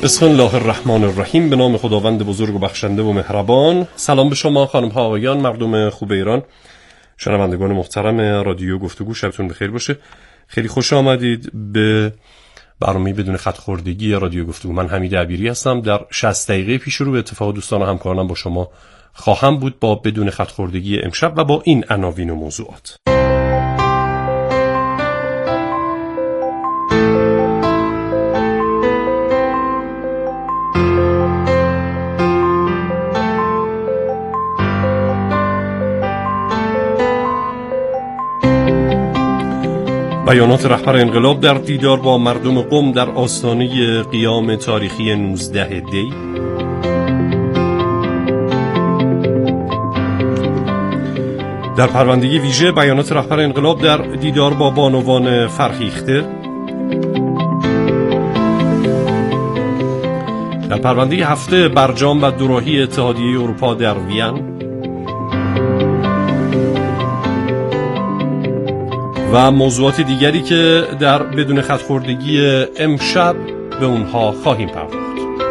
بسم الله الرحمن الرحیم. به نام خداوند بزرگ و بخشنده و مهربان. سلام به شما خانم ها آقایان، مردم خوب ایران، شنوندگان محترم رادیو گفتگو، شبتون بخیر باشه. خیلی خوش آمدید به برنامه بدون خط خوردگی رادیو گفتگو. من حمید عبیری هستم. در 60 دقیقه پیش رو به اتفاق دوستان و همکارانم با شما خواهم بود با بدون خط خوردگی امشب و با این عناوین و موضوعات. بیانات رهبر انقلاب در دیدار با مردم قم در آستانه قیام تاریخی 19 دی. در پرونده ویژه بیانات رهبر انقلاب در دیدار با بانوان فرهیخته. در پرونده هفته برجام و دوراهی اتحادیه اروپا در وین. و موضوعات دیگری که در بدون خط خوردگی امشب به اونها خواهیم پرداخت.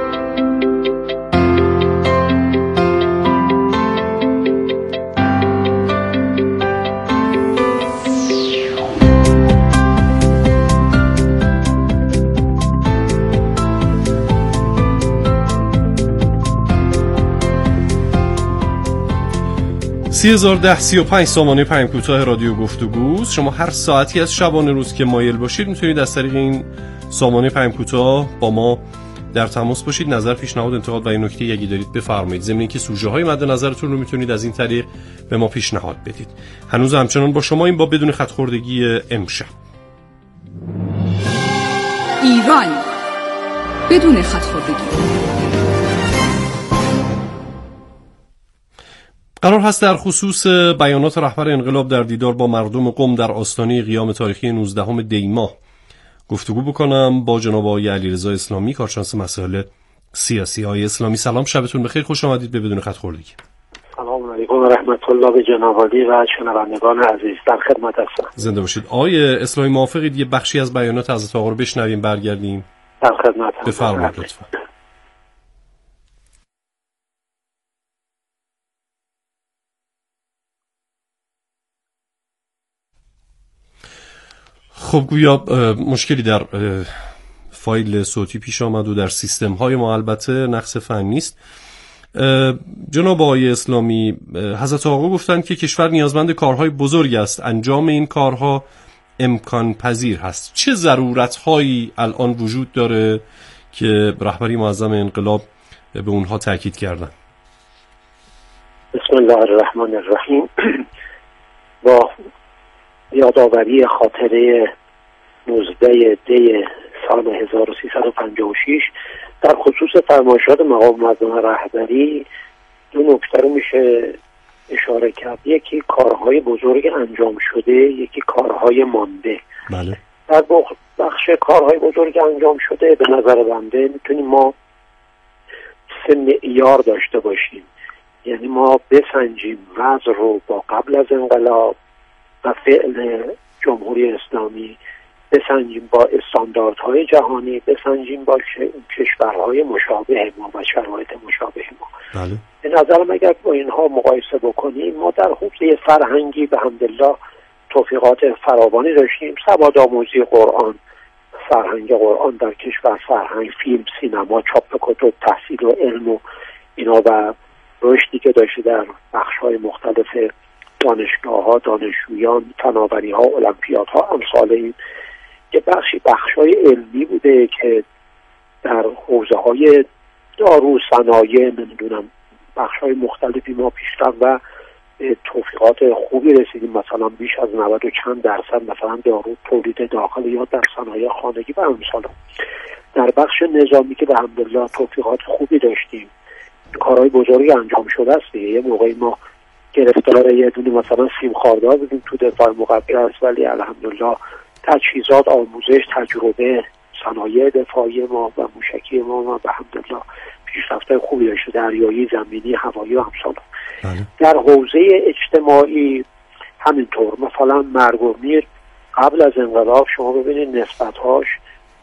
301035 سامانه پیام کوتاه رادیو گفتگوست. شما هر ساعتی از شبانه روز که مایل باشید میتونید از طریق این سامانه پیام کوتاه با ما در تماس باشید. نظر، پیشنهاد، انتقاد و این نکته اگه دارید بفرمایید. ضمن اینکه سوژه های مد نظرتون رو میتونید از این طریق به ما پیشنهاد بدید. هنوز همچنان با شما این با بدون خط خوردگی امشب. ایران بدون خط خوردگی. قرار هست در خصوص بیانات رهبر انقلاب در دیدار با مردم قم در آستانه قیام تاریخی 19 دی ماه گفتگو بکنم با جناب آقای علیرضا اسلامی، کارشناس مسائل سیاسی. آقای اسلامی سلام، شبتون بخیر، خوش آمدید به بدون خط خوردگی. سلام علیکم و رحمت الله به جناب عالی و شنوندگان عزیز، در خدمت هستم. زنده باشید. آقای اسلامی موافقید یه بخشی از بیانات حضرت آقا رو بشنویم برگردیم؟ در خدمت هستم. بفرمایید لطفا. خب گویا مشکلی در فایل صوتی پیش آمد و در سیستم های ما، البته نقص فنی است. جناب آقای اسلامی، حضرت آقا گفتند که کشور نیازمند کارهای بزرگ است، انجام این کارها امکان پذیر هست. چه ضرورت هایی الان وجود داره که رهبری معظم انقلاب به اونها تاکید کردن؟ بسم الله الرحمن الرحیم. با یادآوری خاطره 19 دی سال 1356 در خصوص فرمایشات مقام معظم رهبری دو نکته رو میشه اشاره کرد. یکی کارهای بزرگ انجام شده، یکی کارهای مانده. بله. در بخش کارهای بزرگ انجام شده به نظر بنده میتونیم ما 3 معیار داشته باشیم. یعنی ما بسنجیم وضع رو با قبل از انقلاب و فعل جمهوری اسلامی، بسنجیم با استانداردهای جهانی، بسنجیم با کشورهای مشابه ما و شرایط مشابه ما. بله. به نظرم اگر با اینها مقایسه بکنیم، ما در حوزه فرهنگی به حمدالله توفیقات فراوانی داشتیم. سوادآموزی قرآن، فرهنگ قرآن در کشور، فرهنگ، فیلم، سینما، چاپ کتب، تحصیل و علم و اینا و رشدی که داشته در بخش‌های مختلف دانشگاه‌ها، دانشجویان، فناوری‌ها، المپیادها، امثال این که بخش‌های علمی بوده که در حوزه‌های دارو، صنایع، نمیدونم بخش‌های مختلفی ما پیشرفت و توفیقات خوبی رسیدیم. مثلا بیش از 90 و چند درصد مثلا دارو تولید داخل یا در صنایع خانگی و امثال. در بخش نظامی که به حمدالله توفیقات خوبی داشتیم، کارهای بزرگی انجام شده است. یه موقعی ما گرفتار یه دونه مثلا سیم خاردار بودیم تو دفاع مقدس، ولی الحمدلله تجهیزات، آموزش، تجربه، صنایع دفاعی ما و موشکی ما به حمدالله پیشرفت‌های خوبی داشته، دریایی، زمینی، هوایی و امثال. در حوزه اجتماعی همینطور. مثلا مرگ و میر قبل از انقلاب شما ببینید نسبت‌هاش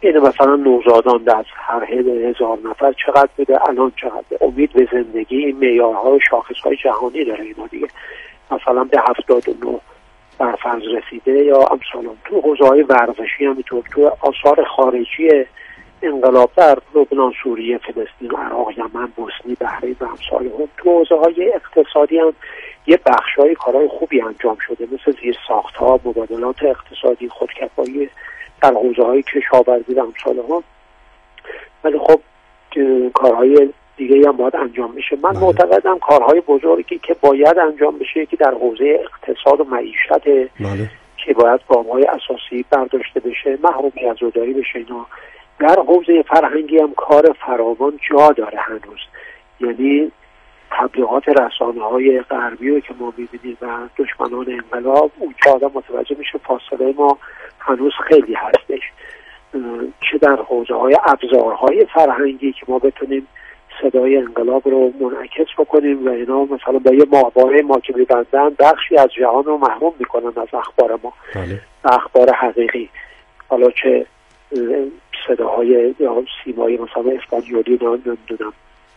این مثلا نوزادان در هر 1000 نفر چقدر بوده، الان چقدر، امید به زندگی، این معیارهای شاخصهای جهانی داره اینا دیگه، مثلا به 79 بر فرض رسیده یا امثال. تو حوزه‌های ورزشی همینطور، تو آثار خارجی انقلاب در لبنان، سوریه، فلسطین، عراق، یمن، بوسنی، بحرین و امثال هم. تو حوزه‌های اقتصادی هم یه بخشای کارهای خوبی انجام شده، مثل زیرساخت‌ها، مبادلات اقتصادی، خودکفایی در حوزه‌های کشاورزی و امثال هم. ولی خب کارهای دیگه هم باید انجام میشه. من معتقدم کارهای بزرگی که باید انجام بشه که در حوزه اقتصاد و معیشت که باید گام‌های اساسی برداشته بشه، محرومیت زدایی بشه اینا. در حوزه فرهنگی هم کار فراوان جا داره هنوز، یعنی تبلیغات رسانه‌های غربی رو که ما می‌بینیم و دشمنان انقلاب، اونجا آدم متوجه میشه فاصله ما هنوز خیلی هستش، چه در حوزه‌های ابزارهای فرهنگی که ما بتونیم صدای انقلاب رو منعکس بکنیم و اینا مثلا با یه ماهواره ما که می‌بندن بخشی از جهان رو محروم می‌کنن از اخبار ما، اخبار حقیقی، حالا چه صداهای یا سیمای مثلا اسپانیولی، نمیدونم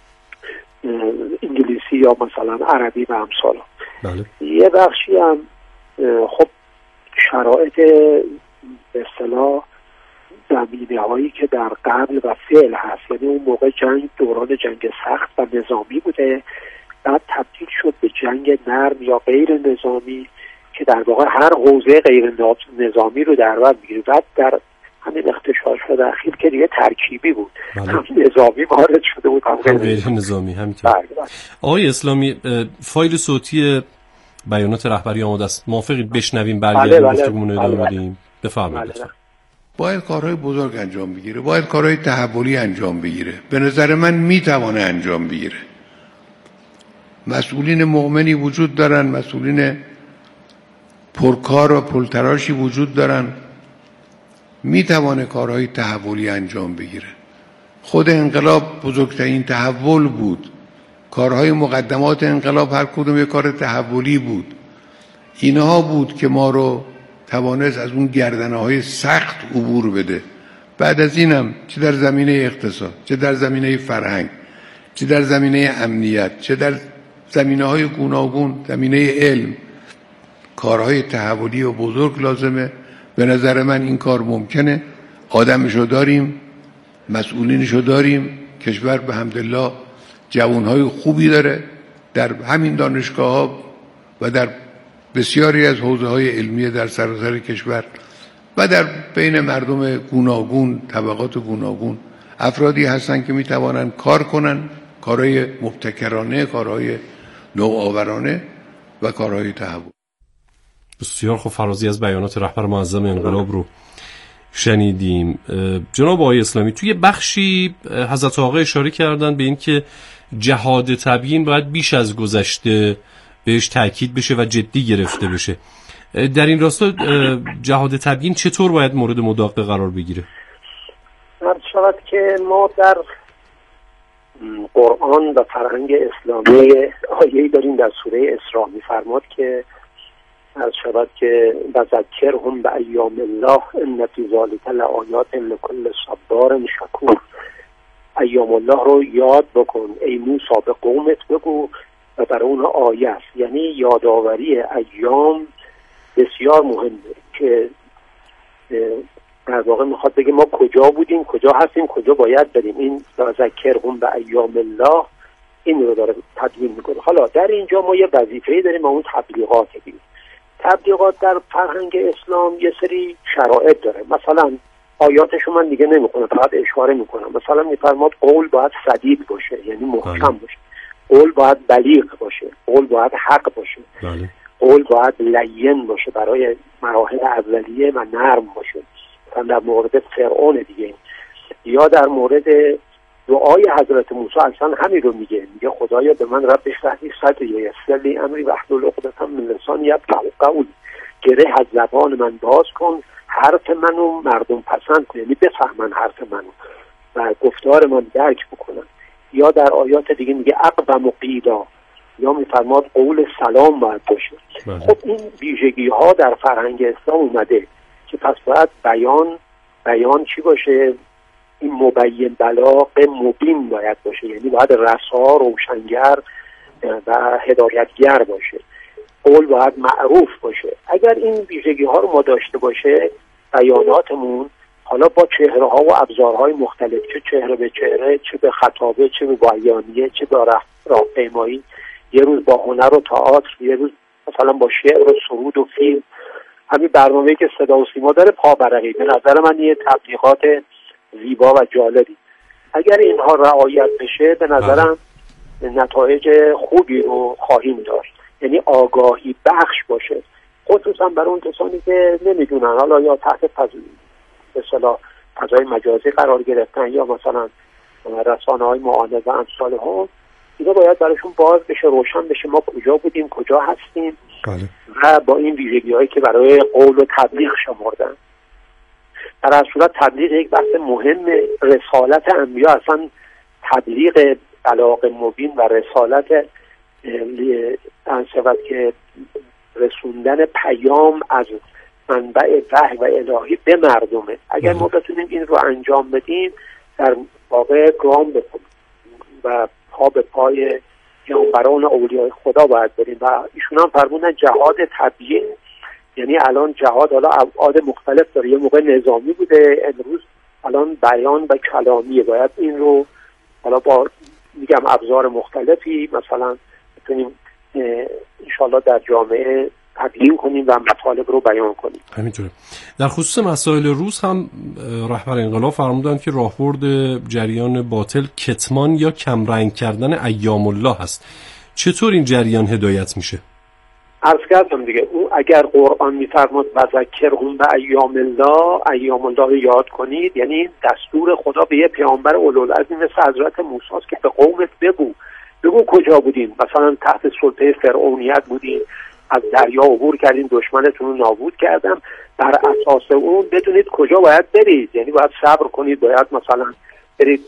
انگلیسی یا مثلا عربی و امثال. یه بخشی هم خب شرایط به اصطلاح زمینه هایی که در قبل و فعل هست، یعنی اون موقع جنگ دوران جنگ سخت و نظامی بوده، بعد تبدیل شد به جنگ نرم یا غیر نظامی که در واقع هر حوزه غیر نظامی رو در بر میگیره. بعد در همین اختشاشات اخیر که دیگه ترکیبی بود، هم نظامی وارد شده بود هم غیر نظامی. همینطور. آقای اسلامی، فایل صوتی بیانات رهبری آماده است، موافقید بشنویم برگردیم گفتگومون رو ادامه بدیم؟ بفرمایید. باید کارهای بزرگ انجام بگیره، باید کارهای تحولی انجام بگیره. به نظر من میتوانه انجام بگیره. مسئولین مؤمنی وجود دارن، مسئولین پرکار و پلتراشی وجود دارن، میتوانه کارهای تحولی انجام بگیره. خود انقلاب بزرگترین تحول بود، کارهای مقدمات انقلاب هر کدوم یک کار تحولی بود. اینها بود که ما رو توانست از اون گردنه‌های سخت عبور بده. بعد از اینم چه در زمینه اقتصاد، چه در زمینه فرهنگ، چه در زمینه امنیت، چه در زمینه‌های گوناگون، زمینه علم، کارهای تحولی و بزرگ لازمه. به نظر من این کار ممکنه، آدمشو داریم، مسئولینشو داریم، کشور به حمدالله جوانهای خوبی داره در همین دانشگاه‌ها و در بسیاری از حوزه‌های علمی در سراسر کشور و در بین مردم گوناگون، طبقات گوناگون افرادی هستن که میتوانن کار کنن، کارهای مبتکرانه، کارهای نوآورانه و کارهای تحول. بسیار خوب، فرازی از بیانات رهبر معظم انقلاب رو شنیدیم. جناب آقای اسلامی، توی بخشی حضرت آقا اشاره کردن به این که جهاد تبیین باید بیش از گذشته بهش تاکید بشه و جدی گرفته بشه. در این راستا جهاد تبیین چطور باید مورد مداقه قرار بگیره؟ عرض شود که ما در قرآن و فرهنگ اسلامی آیه‌ای داریم در سوره اسراء می‌فرماد که عرض شود که بذکرهم به ایام الله ان فی ذلک لآیات لکل صبار شکور. ایام الله رو یاد بکن ای موسی، به قومت بگو و برای اون آیه است. یعنی یادآوری ایام بسیار مهمه که در واقع میخواد بگه ما کجا بودیم، کجا هستیم، کجا باید بریم. این ذکرهم به ایام الله این رو داره تدوین میکنه. حالا در اینجا ما یه وظیفه‌ای داریم و اون تبلیغات داریم. تبلیغات در فرهنگ اسلام یه سری شرایط داره. مثلا آیاتشو من دیگه نمیخونم، فقط اشاره میکنم. مثلا میفرماد قول باید سدید باشه، یعنی محکم باشه. قول باید بلیغ باشه، قول باید حق باشه، قول باید لین باشه، برای مراحل اولیه و نرم باشه. مثلا در مورد فرعون دیگه، یا در مورد دعای حضرت موسی اصلا همین رو میگه خدایا به من رب اشرح لی صدری و یسر لی امری واحلل عقدة من لسانی یفقهوا قولی، گره از زبان من باز کن، حرف منو مردم پسند کن، یعنی بفهمن حرف منو و گفتار من درک بکنن. یا در آیات دیگه میگه اقوم و قیلا، یا میفرماد قول سلام باید باشه. خب این ویژگی ها در فرهنگ اسلام اومده که پس باید بیان بیان چی باشه؟ این مبین بلاغ مبین باید باشه، یعنی باید رسا، روشنگر و هدایتگر باشه. قول باید معروف باشه. اگر این ویژگی ها رو ما داشته باشه بیاناتمون، حالا با چهره ها و ابزارهای مختلف، چه چهره به چهره، چه به خطابه، چه به بیانیه، چه به راهپیمایی، یه روز با هنر و تئاتر، یه روز مثلا با شعر و سرود و فیلم، همین برنامه‌ای که صدا و سیما داره پابرقی، به نظر من یه تبلیغات زیبا و جالبی. اگر اینها رعایت بشه به نظرم نتایج خوبی رو خواهیم داشت، یعنی آگاهی بخش باشه، خصوصا برای اون کسانی که نمیدونن، حالا یا تحت به اصطلاح فضای مجازی قرار گرفتن یا مثلا رسانه‌های معاند و امثال هم، اینا باید براشون باز بشه، روشن بشه ما کجا بودیم، کجا هستیم. بله. و با این ویژگی‌هایی که برای قول و تبلیغ شمردن. در اصل صورت تبلیغ یک بحث مهم، رسالت انبیا اصلا تبلیغ بلاغ مبین و رسالت انصفت که رسوندن پیام از منبع وحی و الهی به مردمه. اگر ما بتونیم این رو انجام بدیم در واقع گام و پا به پای پیامبران اولیای خدا باید بریم و ایشون هم فرمودن جهاد تبیین، یعنی الان جهاد حالا ابعاد مختلف داره، یه موقع نظامی بوده، امروز الان بیان و کلامیه. باید این رو حالا با میگم ابزار مختلفی مثلا بتونیم انشالله در جامعه تبیین کنیم و مطالب رو بیان کنیم. همینطوره. در خصوص مسائل روز هم رهبر انقلاب فرمودند که راهبرد جریان باطل کتمان یا کمرنگ کردن ایام الله هست. چطور این جریان هدایت میشه؟ عرض کردم دیگه، اون اگر قرآن میفرماد وذکرهم بایام الله، ایام الله رو یاد کنید، یعنی دستور خدا به یه پیامبر اولوالعزم مثل حضرت موسی است که به قومت بگو کجا بودین، مثلا تحت سلطه فرعونیت بودین، از دریا عبور کردین، دشمنتون رو نابود کردم، بر اساس اون بدونید کجا باید برید، یعنی باید صبر کنید، باید مثلا برید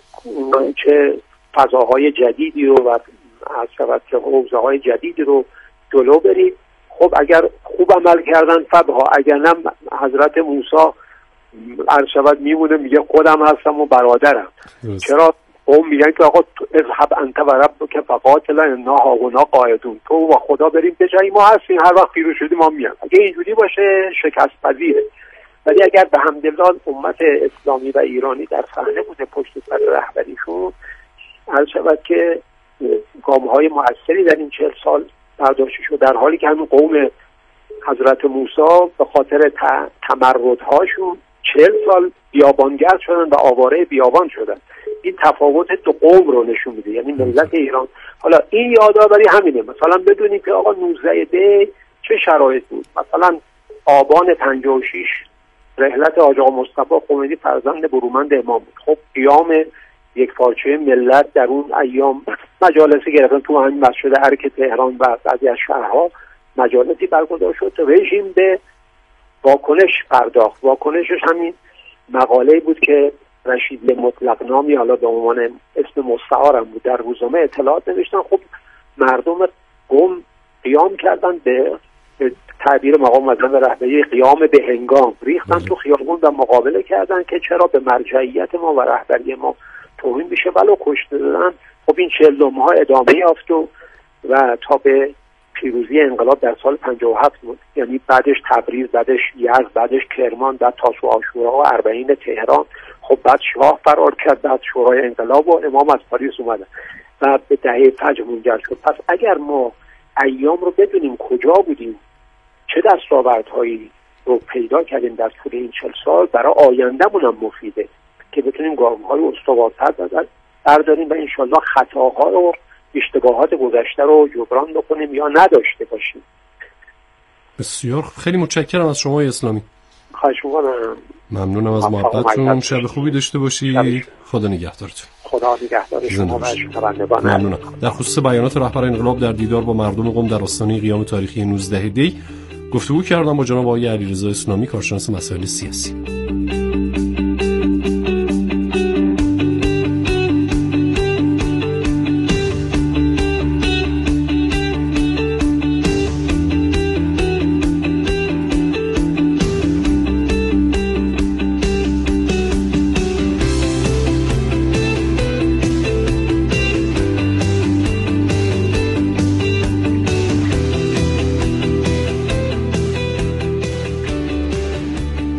چه فضاهای جدیدی رو و از که حوزه‌های جدیدی رو جلو برید. خب اگر خوب عمل کردن فبها، اگر نه حضرت موسی عرشبت میمونه میگه خودم هستم و برادرم. چرا قوم میگن که آقا اذهب انت و ربک فقاتلا انا هاهنا قاعدون، تو و خدا بریم به جایی ما هستیم، هر وقت پیروز شدیم ما میام. اگه اینجوری باشه شکست پذیره. ولی اگر به حمدالله امت اسلامی و ایرانی در صحنه بوده پشت سر رهبریشون، عرشبت که گام‌های مؤثری در این 40 سال برداشته شد، در حالی که همین قوم حضرت موسی به خاطر تمردهاشون 40 سال بیابانگرد شدن و آواره بیابان شدن. این تفاوت دو قوم رو نشون میده، یعنی ملت ایران. حالا این یادآوری همینه، مثلا بدونید که آقا 19 دی چه شرایط بود. مثلا آبان 56 رحلت حاج آقا مصطفی خمینی فرزند برومند امام بود. خب قیام یک پارچه ملت در اون ایام مجالسی گرفتن تو همین مسجد ارک تهران و بعضی از شهرها مجالسی برگزار شد. رژیم به واکنش پرداخت. واکنشش همین مقاله بود که رشید مطلق نامی، حالا به عنوان اسم مستعارم بود، در روزنامه اطلاعات نوشتن. خب مردم قوم قیام کردن، به تعبیر مقام معظم رهبری قیام به هنگام، ریختن تو خیابون و مقابله کردن که چرا به مرجعیت ما و رهبری ما توهین میشه، ولو کشته دادن. خب این 40 ها ادامه یافت و تا به پیروزی انقلاب در سال 57 بود، یعنی بعدش تبریز، بعدش یزد، بعدش کرمان، بعد تاسوعا عاشورا و اربعین تهران. خب بعد شاه فرار کرد، بعد شورای انقلاب و امام از پاریس اومدن و به دهه فجر منجر شد. پس اگر ما ایام رو بدونیم کجا بودیم، چه دستاوردهایی رو پیدا کردیم در طول این 40 سال، برای آینده‌مون هم مفیده که بتونیم گام‌های استوارتر برداریم و انشالله خطاها رو، اشتباهات گذشته رو جبران بکنیم یا نداشته باشیم. بسیار خیلی متشکرم از شما اسلامی. خواهش می‌کنم. ممنونم از محبتتون. شب خوبی داشته باشید. خدا نگهدارتون. خدا نگهدار شما و شنوندگان. ممنونم. در خصوص بیانات رهبر انقلاب در دیدار با مردم قم در آستانه قیام تاریخی 19 دی گفتگو کردم با جناب آقای علیرضا اسلامی، کارشناس مسائل سیاسی.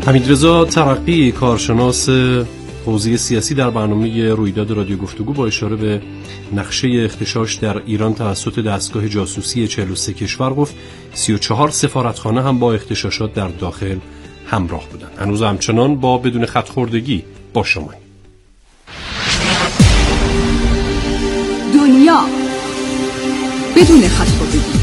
حمیدرضا ترقی، کارشناس حوزه سیاسی، در برنامه رویداد رادیو گفتگو با اشاره به نقشه اغتشاش در ایران توسط دستگاه جاسوسی 43 کشور گفت 34 سفارتخانه هم با اغتشاشات در داخل همراه بودند. هنوز همچنان با بدون خط خوردگی با شماییم. دنیا بدون خط خوردگی.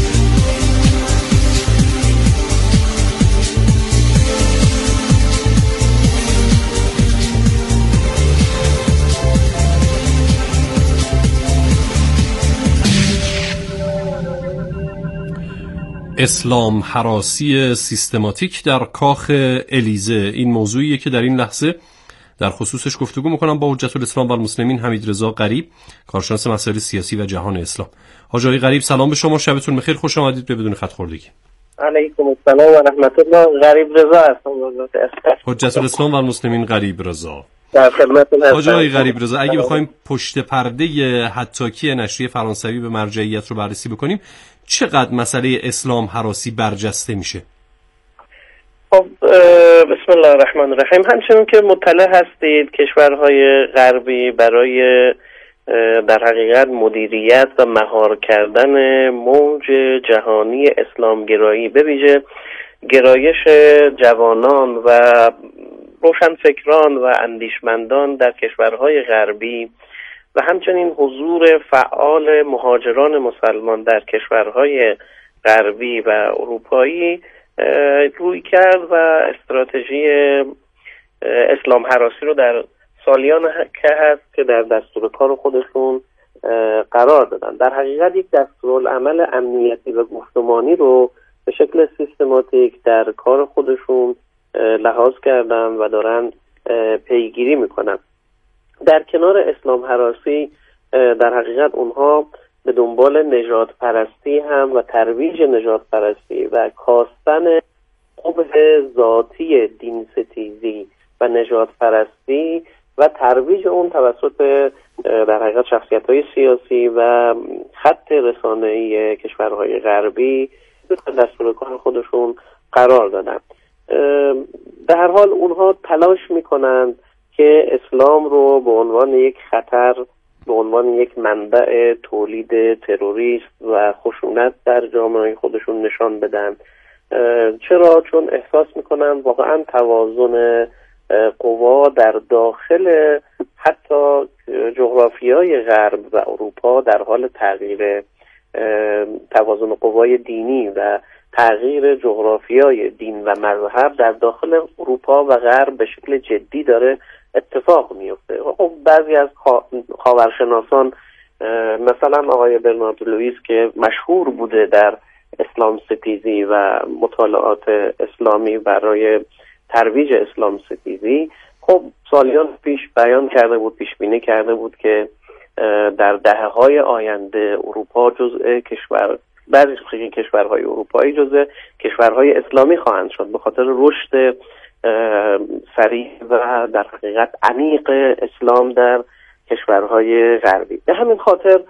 اسلام هراسی سیستماتیک در کاخ الیزه، این موضوعیه که در این لحظه در خصوصش گفتگو میکنم با حجت الاسلام و المسلمین حمیدرضا غریب، کارشناس مسائل سیاسی و جهان اسلام. حاج آقای غریب سلام به شما، شبتون بخیر، خوش آمدید به بدون خط خوردگی. علیکم السلام و رحمت الله. غریب رضا هستم. حجت الاسلام و المسلمین غریب رضا در خدمتتون هستم. حاج آقای غریب رضا، اگه بخوایم پشت پرده حتاکی نشریه فرانسوی به مرجعیت رو بررسی بکنیم، چقدر مسئله اسلام هراسی برجسته میشه؟ خب بسم الله الرحمن الرحیم. همچنین که مطلع هستید کشورهای غربی برای در حقیقت مدیریت و مهار کردن موج جهانی اسلامگرایی، به ویژه گرایش جوانان و روشنفکران و اندیشمندان در کشورهای غربی و همچنین حضور فعال مهاجران مسلمان در کشورهای غربی و اروپایی روی کرد و استراتژی اسلام هراسی رو در سالیان که هست که در دستور کار خودشون قرار دادن. در حقیقت یک دستورالعمل امنیتی و گفتمانی رو به شکل سیستماتیک در کار خودشون لحاظ کردن و دارن پیگیری میکنن. در کنار اسلام هراسی در حقیقت اونها به دنبال نژاد پرستی هم و ترویج نژاد پرستی و کاستن قبح ذاتی دین ستیزی و نژاد پرستی و ترویج اون توسط در حقیقت شخصیت‌های سیاسی و خط رسانه‌ای کشورهای غربی دستور کار خودشون قرار دادن. به هر حال اونها تلاش میکنند که اسلام رو به عنوان یک خطر، به عنوان یک منبع تولید تروریست و خشونت در جامعه خودشون نشان بدن. چرا؟ چون احساس میکنن واقعا توازن قوا در داخل حتی جغرافیای غرب و اروپا در حال تغییر، توازن قوای دینی و تغییر جغرافیای دین و مذهب در داخل اروپا و غرب به شکل جدی داره اتفاق میفته. خب بعضی از خاورشناسان مثلا آقای برنارد لوئیس که مشهور بوده در اسلام ستیزی و مطالعات اسلامی برای ترویج اسلام ستیزی، خب سالیان پیش بیان کرده بود، پیش بینی کرده بود که در دهه‌های آینده اروپا جزء بعضی کشورهای اروپایی جزء کشورهای اسلامی خواهند شد به خاطر رشد سریع و در حقیقت عمیق اسلام در کشورهای غربی. به همین خاطر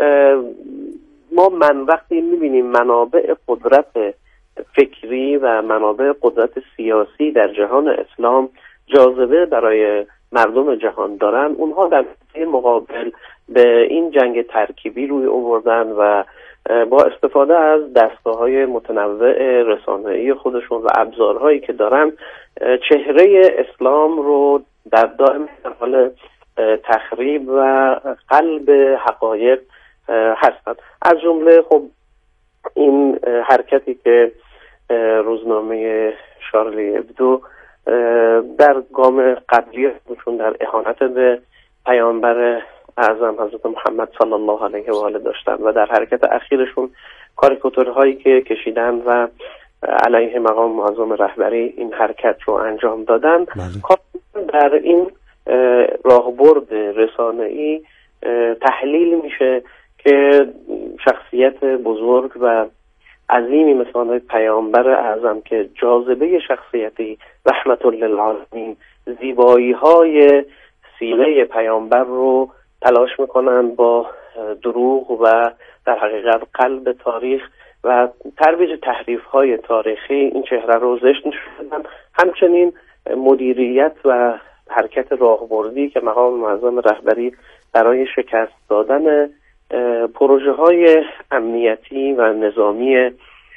ما وقتی می‌بینیم منابع قدرت فکری و منابع قدرت سیاسی در جهان اسلام جاذبه برای مردم جهان دارن، اونها در مقابل به این جنگ ترکیبی روی آوردن و با استفاده از دستگاه‌های متنوع رسانه‌ای خودشون و ابزارهایی که دارن چهره اسلام رو در دائم حال تخریب و قلب حقایق هستند. از جمله خب این حرکتی که روزنامه شارلی ابدو در گام قبلی خودشون در اهانت به پیامبر اعظم حضرت محمد صلی الله علیه و آله داشتن و در حرکت اخیرشون کاریکاتورهایی که کشیدن و علیه مقام معظم رهبری این حرکت رو انجام دادن، در این راهبرد رسانه‌ای تحلیل میشه که شخصیت بزرگ و عظیمی مثل پیامبر اعظم که جاذبه شخصیتی رحمت للعالمین، زیبایی‌های سیره پیامبر رو تلاش میکنن با دروغ و در حقیقت قلب تاریخ و ترویج تحریف‌های تاریخی این چهره رو زشت نشون بدن. همچنین مدیریت و حرکت راهبردی که مقام معظم رهبری برای شکست دادن پروژه های امنیتی و نظامی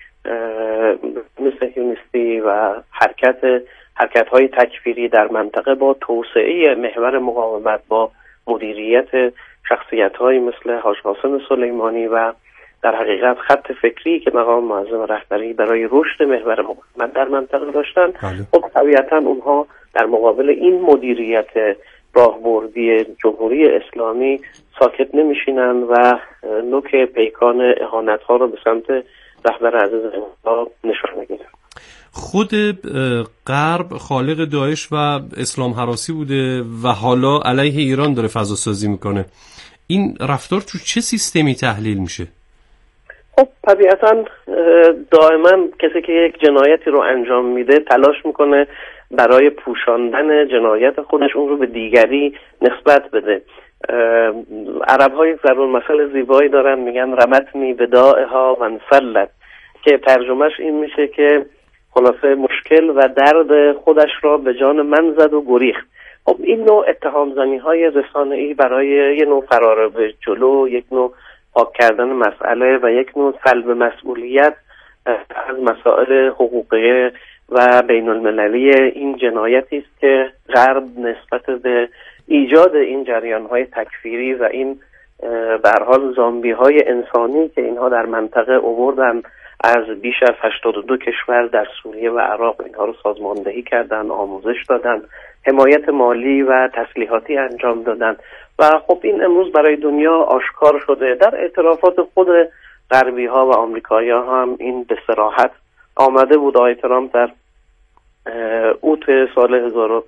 صهیونیستی و حرکت های تکفیری در منطقه با توسعه محور مقاومت، با مدیریت شخصیت های مثل حاج قاسم سلیمانی و در حقیقت خط فکری که مقام معظم رهبری برای رشد محور مقاومت در منطقه داشتن، خب طبیعتا اونها در مقابل این مدیریت راهبردی جمهوری اسلامی ساکت نمیشینن و نوک پیکان اهانت ها رو به سمت رهبر عزیز انقلاب نشان میگیرن. خود غرب خالق داعش و اسلام هراسی بوده و حالا علیه ایران داره فضا سازی میکنه. این رفتار تو چه سیستمی تحلیل میشه؟ خب طبیعتا دائما کسی که یک جنایتی رو انجام میده تلاش میکنه برای پوشاندن جنایت خودش اون رو به دیگری نسبت بده. عرب های ضرور مثل زیبایی دارن، میگن رمتنی بدائها و انفلت، که ترجمهش این میشه که خلاصه مشکل و درد خودش را به جان من زد و گریخت. خب این نوع اتهام زنی های رسانه‌ای برای یک نوع فرار به جلو، یک نوع پاک کردن مسئله و یک نوع سلب مسئولیت از مسائل حقوقی و بین المللی این جنایتی است که غرب نسبت به ایجاد این جریان‌های تکفیری و این به هر حال زامبی‌های انسانی که اینها در منطقه آوردن از بیش از 82 کشور در سوریه و عراق، اینها رو سازماندهی کردن، آموزش دادن، حمایت مالی و تسلیحاتی انجام دادن و خب این امروز برای دنیا آشکار شده. در اعترافات خود غربی ها و آمریکایی ها هم این به صراحت آمده بود. آقای ترامپ در اوت سال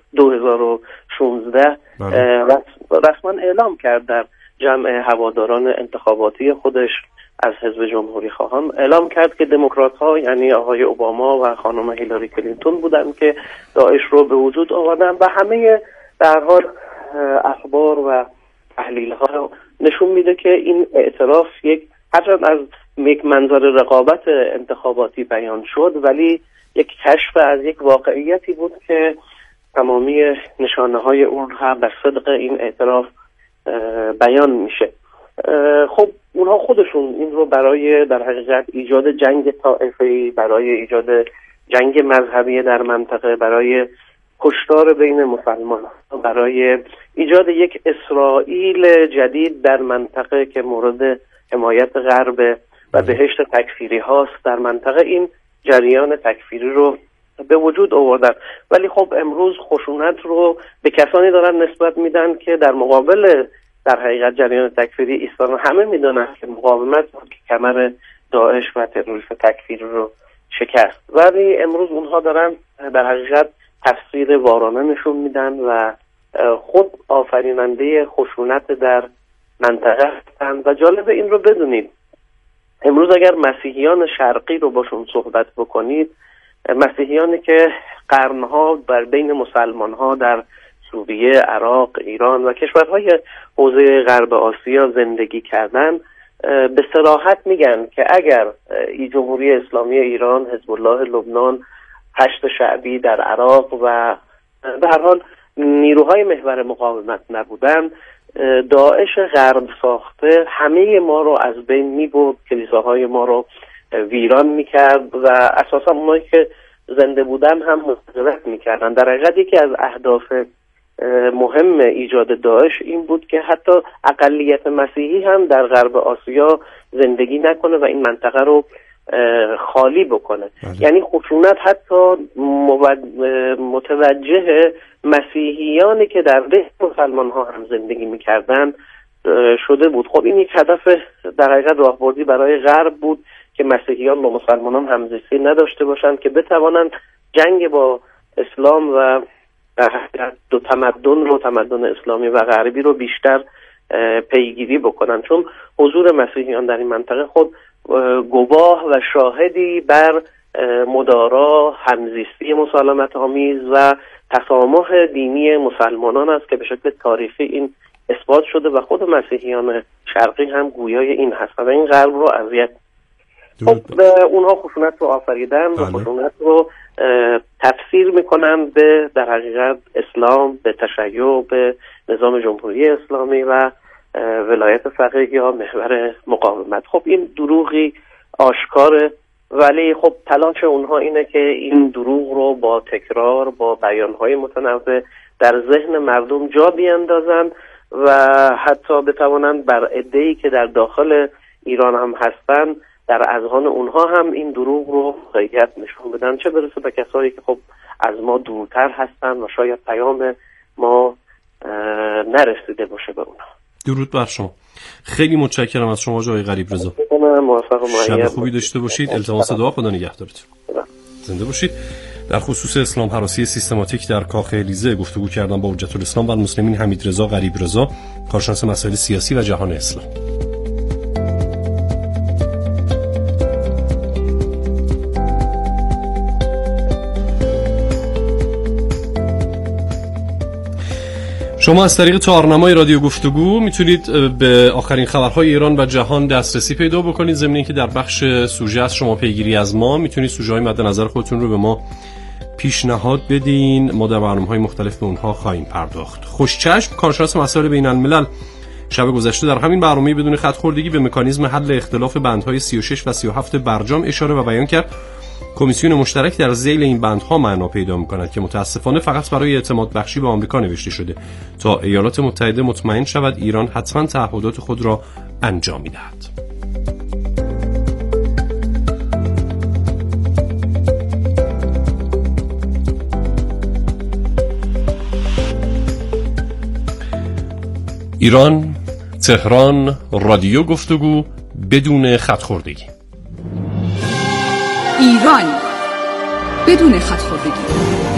2016 رسما اعلام کرد در جمع هواداران انتخاباتی خودش از حزب جمهوری خواهان، اعلام کرد که دموکرات ها یعنی آقای اوباما و خانم هیلاری کلینتون بودن که داعش رو به وجود آوردن و همه در حال اخبار و تحلیل ها نشون میده که این اعتراف هرچند از یک منظر رقابت انتخاباتی بیان شد ولی یک کشف از یک واقعیتی بود که تمامی نشانه های اون هم در صدق این اعتراف بیان میشه. خب اونها خودشون این رو برای در حقیقت ایجاد جنگ طائفه‌ای، برای ایجاد جنگ مذهبی در منطقه، برای کشتار بین مسلمانان، برای ایجاد یک اسرائیل جدید در منطقه که مورد حمایت غرب و بهشت تکفیری هاست در منطقه، این جریان تکفیری رو به وجود آوردن. ولی خب امروز خشونت رو به کسانی دارن نسبت میدن که در مقابل در حقیقت جریان تکفیری ایستادن. همه میدونن که مقاومت بود که کمر داعش و تروریسم تکفیری رو شکست، ولی امروز اونها دارن در حقیقت تفسیر وارانه نشون میدن و خود آفریننده خشونت در منطقه هستند. و جالب این رو بدونید امروز اگر مسیحیان شرقی رو باشون صحبت بکنید، مسیحیانی که قرنها بر بین مسلمانها در سوریه، عراق، ایران و کشورهای حوزه غرب آسیا زندگی کردن، به صراحت میگن که اگر جمهوری اسلامی ایران، حزب الله لبنان، هشت شعبی در عراق و به هر حال نیروهای محور مقاومت نبودن، داعش غرب ساخته همه ما رو از بین میبرد، کلیساهای ما رو ویران میکرد و اساسا اونایی که زنده بودن هم مهاجرت میکردن. در حقیقت یکی از اهداف مهم ایجاد داعش این بود که حتی اقلیت مسیحی هم در غرب آسیا زندگی نکنه و این منطقه رو خالی بکنه. یعنی خشونت حتی متوجه مسیحیانی که در بین مسلمان ها هم زندگی میکردن شده بود. خب این یک هدف در حقیقت راهبردی برای غرب بود که مسیحیان با مسلمانان همزیستی نداشته باشند، که بتوانند جنگ با اسلام و دو تمدن رو، تمدن اسلامی و غربی رو بیشتر پیگیری بکنن، چون حضور مسیحیان در این منطقه خود گواه و شاهدی بر مدارا، همزیستی مسالمت آمیز و تسامح دینی مسلمانان است که به شکل تاریخی این اثبات شده و خود مسیحیان شرقی هم گویای این هستن و این غرب رو اذیت. خب اونها خشونت رو آفریدن و خشونت رو تفسیر میکنن به در حقیقت اسلام، به تشیع، به نظام جمهوری اسلامی و ولایت فقیه یا محور مقاومت. خب این دروغی آشکاره، ولی خب تلاش اونها اینه که این دروغ رو با تکرار، با بیانهای متنوع در ذهن مردم جا بیندازن و حتی بتوانند بر عده‌ای که در داخل ایران هم هستن در اذهان اونها هم این دروغ رو واقعیت نشون بدن، چه برسه به کسایی که خب از ما دورتر هستن و شاید پیام ما نرسیده باشه به اونها. درود بر شما. خیلی متشکرم از شما آقای غریبرضا. موفق و شب معید خوبی داشته باشید. التماس دعا. خدا نگهدارتون. زنده باشید. در خصوص اسلام هراسی سیستماتیک در کاخ الیزه گفتگو کردم با حجت الاسلام و المسلمین حمیدرضا غریبرضا، کارشناس مسائل سیاسی و جهان اسلام. شما از طریق تارنمای رادیو گفتگو میتونید به آخرین خبرهای ایران و جهان دسترسی پیدا بکنید. ضمن اینکه در بخش سوژه از شما پیگیری از ما میتونید سوژه‌های مد نظر خودتون رو به ما پیشنهاد بدین. ما در برنامه‌های مختلف به اونها خواهیم پرداخت. خوشچشم، کارشناس مسائل بین الملل، شب گذشته در همین برنامه بدون خط خوردگی به مکانیزم حل اختلاف بندهای 36 و 37 برجام اشاره و بیان کرد. کمیسیون مشترک در ذیل این بندها معنا پیدا می‌کند که متاسفانه فقط برای اعتماد بخشی به آمریکا نوشته شده تا ایالات متحده مطمئن شود ایران حتما تعهدات خود را انجام می‌دهد. ایران، تهران، رادیو گفتگو بدون خط خوردگی. ایران بدون خط خوردگی.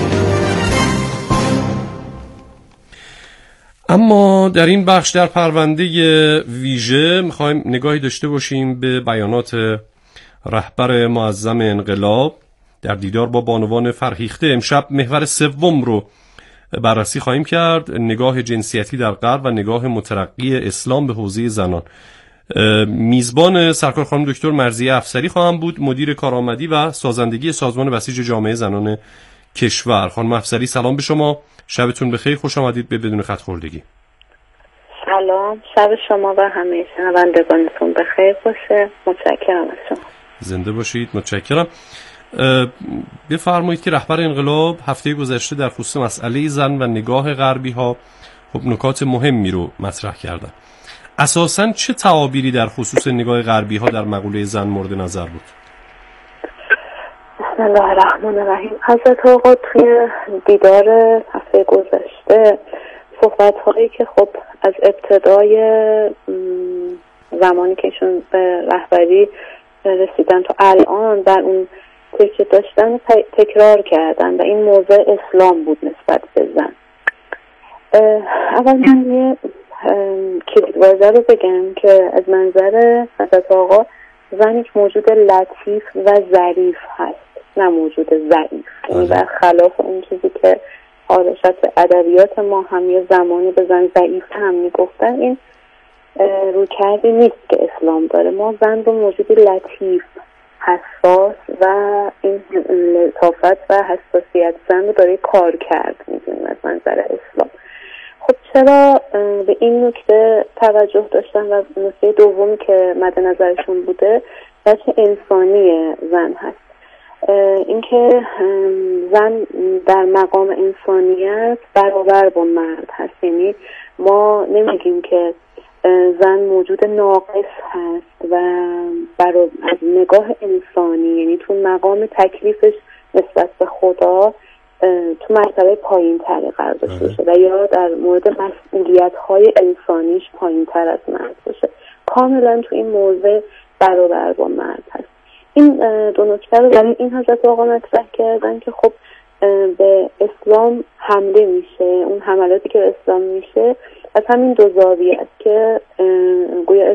اما در این بخش در پرونده ویژه میخوایم نگاهی داشته باشیم به بیانات رهبر معظم انقلاب در دیدار با بانوان فرهیخته. امشب محور سوم رو بررسی خواهیم کرد، نگاه جنسیتی در غرب و نگاه مترقی اسلام به حوزه زنان. میزبان سرکار خانم دکتر مرضیه افسری خواهم بود، مدیر کارآمدی و سازندگی سازمان بسیج جامعه زنان کشور. خانم افسری سلام به شما، شبتون بخیر، خوش آمدید به بدون خط خوردگی. سلام، شب شما و همه شنوندگانتون بخیر باشه. متشکرم از شما. زنده باشید. متشکرم. بفرمایید که رهبر انقلاب هفته گذشته در خصوص مسئله زن و نگاه غربی ها خب نکات مهمی رو مطرح کردن. اساساً چه تعابیری در خصوص نگاه غربی ها در مقوله زن مورد نظر بود؟ بسم الله الرحمن الرحیم. حضرت آقا توی دیدار هفته گذشته صحبت هایی که خب از ابتدای زمانی که ایشون به رهبری رسیدن تا الان در اون تکیه داشتن تکرار کردن و این موضع اسلام بود نسبت به زن. اول من یه کلیدواژه رو بگم که از منظر حضرت آقا زن یک موجود لطیف و ظریف هست، نه موجود ضعیف. یعنی برخلاف اون چیزی که حالشت به ادبیات ما هم یه زمانی به زن ضعیف هم میگفتن، این رویکردی نیست که اسلام داره. ما زن رو موجودی لطیف، حساس و این لطافت و حساسیت زن رو داره کار کرد میدونیم از منظر اسلام. خب چرا به این نکته توجه داشتن و نکته دومی که مد نظرشون بوده بچه انسانی زن هست. اینکه زن در مقام انسانیت برابر با مرد هست. یعنی ما نمیگیم که زن موجود ناقص هست و از نگاه انسانی، یعنی تو مقام تکلیفش نسبت به خدا تو مرتبه پایین تری قرار داشته باشه و یا در مورد مسئولیت های انسانیش پایین تر از مرد باشه. کاملا تو این موضع برابر با مرد هست. این دو نکته رو برای این حضرت آقا مطرح کردن که خب به اسلام حمله میشه، اون حملاتی که به اسلام میشه از همین دو زاویه است که گویا